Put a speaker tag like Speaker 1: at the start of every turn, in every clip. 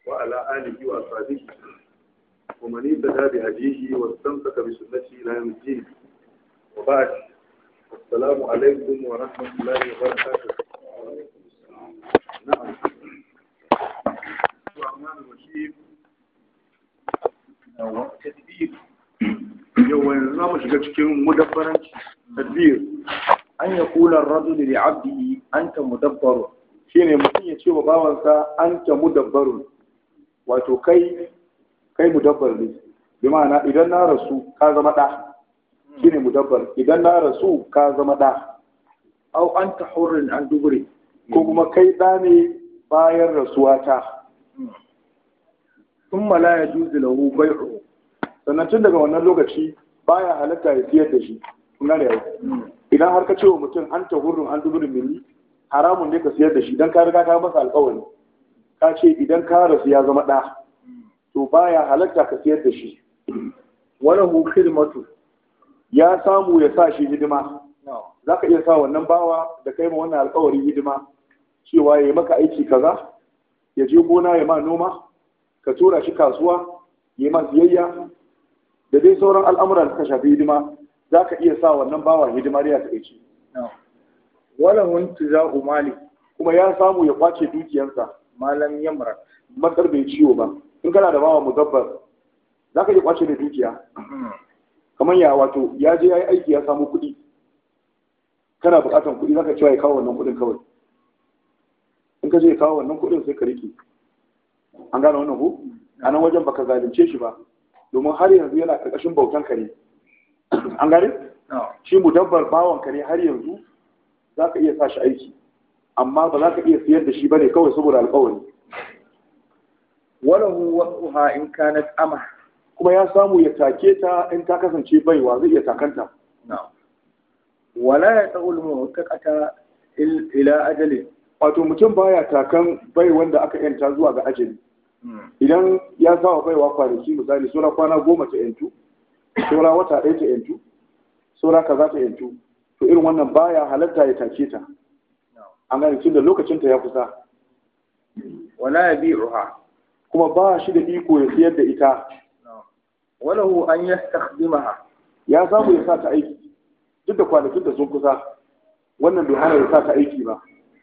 Speaker 1: وعلى آله وأصحابه ومن اهتدى بهديه واستمسك بسنته إلى يوم الدين. وبعد، السلام عليكم ورحمة الله وبركاته. نعم. الرحمن الرحيم. تدبير. يوم النظام شكلهم مدبرا تدبير.
Speaker 2: an ya kula rajul li abdihi anta mudabbar,
Speaker 1: shine mutum ya ce wa bawansa anta mudabbarun, wato kai mudabbar ne, bi ma'ana idan na rasu ka zama da, shine mudabbar, idan na rasu ka zama da.
Speaker 2: aw anta hurrin an dubri,
Speaker 1: ko kuma kai da ne bayan rasuwata.
Speaker 2: thumma la yajuzu lahu bai'u,
Speaker 1: sannan tun daga wannan lokaci baya halatta ya siyar da shi. Kuna da yau idan har ka ce wa mutum an ta hurrun an duburin mili, haramun ne ka siyar da shi don ka riga ka masa alƙawari ka ce idan ka rasu ya zama ɗa, to baya halatta ka siyar da shi.
Speaker 2: walahu khidmatu,
Speaker 1: ya samu ya sa shi hidima. Za ka iya sa wannan bawa da kai ma wannan alƙawari hidima, cewa ya yi maka aiki kaza, ya je gona ya ma noma, ka tura shi kasuwa ya yi ma siyayya da dai sauran al'amuran da suka shafi hidima. Za ka iya sa wannan bawa hidimar ya taƙaice.
Speaker 2: walahu intiza'u mali,
Speaker 1: kuma ya samu ya kwace dukiyarsa.
Speaker 2: malam yamra,
Speaker 1: matsar bai ciwo ba. In kana da bawa mudabbar, za ka iya kwace da dukiya. Kamar ya wato ya je ya yi aiki ya samu kuɗi, kana buƙatar kuɗi, za ka cewa ya kawo wannan kuɗin kawai. In ka je ya kawo wannan kuɗin sai ka rike. An gane wannan ko? A nan wajen baka zalunce shi ba, domin har yanzu yana ƙarƙashin bautan ka ne. An gane? Shi mudabbar bawan ka ne har yanzu, za ka iya sa shi aiki, amma ba za ka iya siyar da shi ba ne kawai saboda alƙawari.
Speaker 2: walahu wasuha in kanat ama,
Speaker 1: kuma ya samu ya take ta in ta kasance baiwa, zai iya takanta.
Speaker 2: wala ya ta'ul mu'taqata ila ajali,
Speaker 1: wato mutum baya takan bai wanda aka yanta zuwa ga ajali. Idan ya sawa baiwa kwanaki, misali sura kwana 10 ta yantu, sura wata 1 ta yantu, sura kaza ta yantu, to irin wannan baya halatta ya take ta. An gane tun da lokacin ta ya kusa.
Speaker 2: wala yabi'uha,
Speaker 1: kuma ba shi da iko ya siyar da ita.
Speaker 2: walahu an yastakhdimaha,
Speaker 1: ya samu ya sa ta aiki duk da kwanakin da sun kusa, wannan bai hana ya sa ta aiki ba.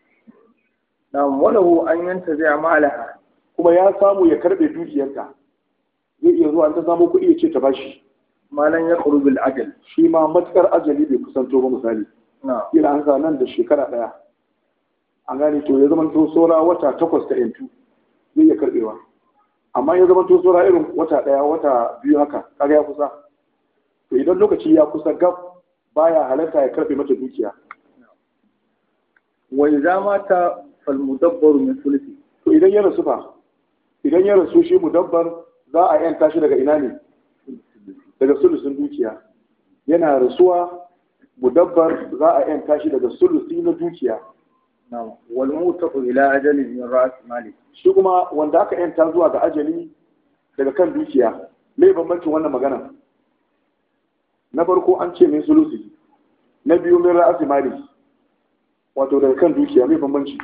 Speaker 2: walahu an yantazi'a malaha,
Speaker 1: kuma ya samu ya karbe dukiyarta. Zai iya zuwa an ta samu kuɗi ya ce ta bashi.
Speaker 2: malan ya qurbil ajal,
Speaker 1: shi ma matukar ajali bai kusanto ba, misali ila an sa nan da shekara 1, an gane to ya zama to sora wata 8 ta yantu, zai iya karbewa. amma ya zama to sora irin wata 1 wata 2 haka, kaga ya kusa, to idan lokaci ya kusa gab, baya halarta ya karbe mata dukiya.
Speaker 2: wa idza mata fal mudabbaru min thuluthi,
Speaker 1: to idan ya rasu fa, idan ya rasu shi mudabbar, za a yanta shi daga ina ne? Daga sulusun dukiya. Yana rasuwa, mudabbar za a yanta shi daga sulusi na dukiya.
Speaker 2: wal mutaqu ila ajali min ra's mali,
Speaker 1: shi kuma wanda aka yanta zuwa ga ajali daga kan dukiya. Me bambancin wannan magana? Na farko an ce min sulusi, na biyu min ra's mali, wato daga kan dukiya. Me bambanci?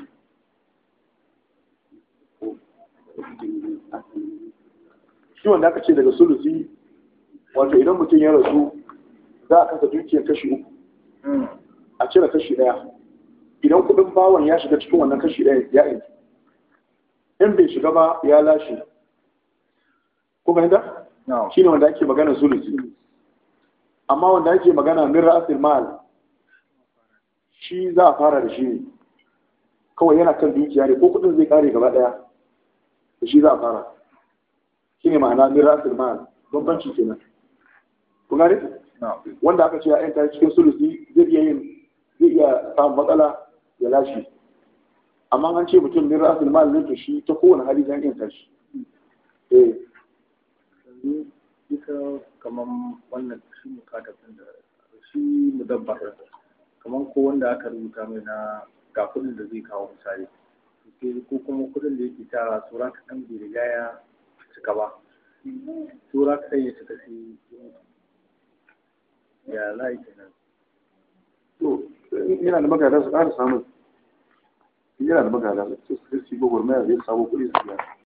Speaker 1: Shi wanda aka ce daga sulusi, wato idan mutum ya rasu, za a kasa dukiyar kashi 3, a cire kashi 1. Idan kudin bawan ya shiga cikin wannan kashi 1 ya yanki, in bai shiga ba ya lashe. Ko fahimta? Shi ne wanda ake magana sulusi. Amma wanda ake magana min ra'asil mal, shi za a fara da shi ne kawai, yana kan dukiya ne, ko kudin zai kare gaba daya da shi za a fara. Shi ne ma'ana min ra'asil mal, bambanci kenan. Kun gane? Wanda aka ce ya yanta cikin sulusi zai iya samun matsala ya lashe. Amma an ce mutum min ra'asil mal ne, to shi ta kowane hali zai yanta shi.
Speaker 2: duka kaman wannan shi mukatafin da shi mudabbar, kaman ko wanda aka rubuta mai na ga kudin da zai kawo misali, ko kuma kudin da yake tara tsora ka dan bai riga ya cika ba, tsora ka ya cika sai ya lai kenan.
Speaker 1: To yana da magana su ƙara samun, yana da magana su su gwagwarmaya zai samu kuɗi su biya.